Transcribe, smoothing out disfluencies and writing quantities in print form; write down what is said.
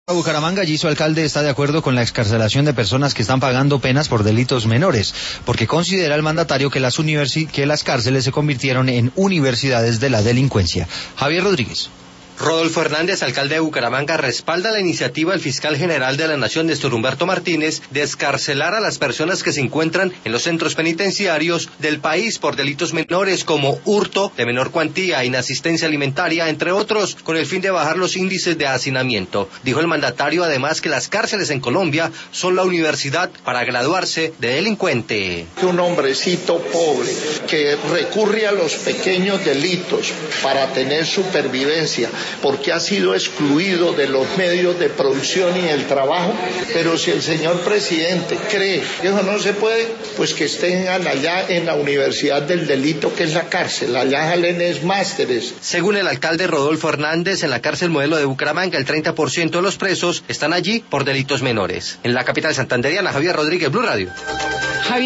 Bucaramanga, allí su alcalde está de acuerdo con la excarcelación de personas que están pagando penas por delitos menores, porque considera el mandatario que las cárceles se convirtieron en universidades de la delincuencia. Javier Rodríguez. Rodolfo Hernández, alcalde de Bucaramanga, respalda la iniciativa del fiscal general de la Nación, Néstor Humberto Martínez, de excarcelar a las personas que se encuentran en los centros penitenciarios del país por delitos menores como hurto de menor cuantía, inasistencia alimentaria, entre otros, con el fin de bajar los índices de hacinamiento. Dijo el mandatario además que las cárceles en Colombia son la universidad para graduarse de delincuente. Un hombrecito pobre que recurre a los pequeños delitos para tener supervivencia, porque ha sido excluido de los medios de producción y el trabajo, pero si el señor presidente cree que eso no se puede, pues que estén allá en la Universidad del Delito, que es la cárcel, allá salen másteres. Según el alcalde Rodolfo Hernández, en la cárcel modelo de Bucaramanga, el 30% de los presos están allí por delitos menores. En la capital santandereana, Javier Rodríguez, Blue Radio.